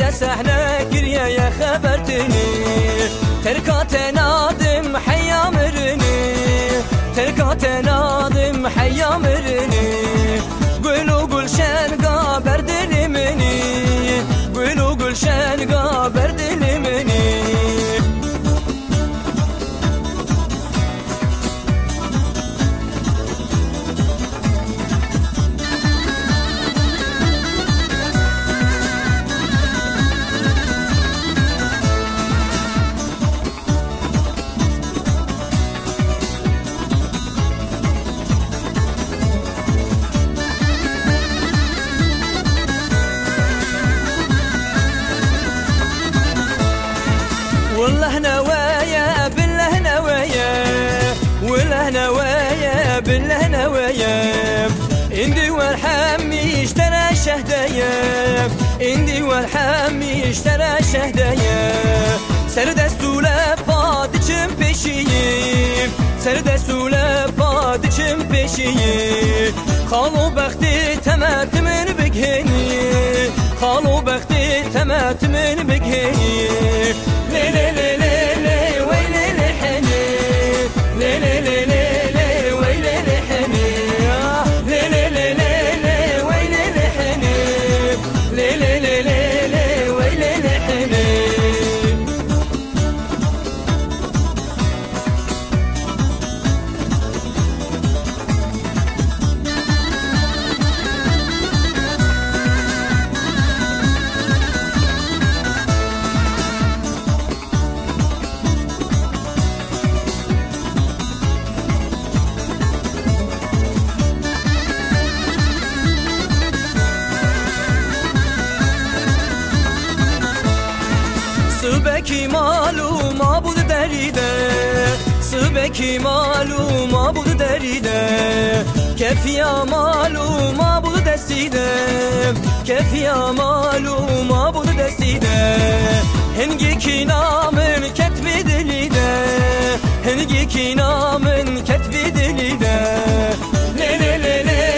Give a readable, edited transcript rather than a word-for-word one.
سحنا كريا يا خبرتني تركات نادم حيا مرني تركات نادم حيا مرني قولوا قول شنقا بردلي مني قولوا قول شنقا بردلي مني والله نوايا بالله نوايا والله نوايا بالله نوايا اندي والحمي اشترى شهدايا اندي والحمي اشترى شهدايا سردستوله پادچم پیشیم سردستوله پادچم پیشیم خالو بختی تمت من بگهنی خالو بختی تمت من بگهنی لي لي لي لي لي ويلي لي حني لي لي لي لي لي ويلي لي حني لي لي لي لي لي ويلي لي حني لي لي لي لي لي ويلي لي حني صبحی معلوم بود دریده صبحی معلوم بود دریده کفیا معلوم بود دستیده کفیا معلوم بود دستیده هنگی کی نامن کتبی دلیده هنگی کی نامن کتبی دلیده لی لی لی لی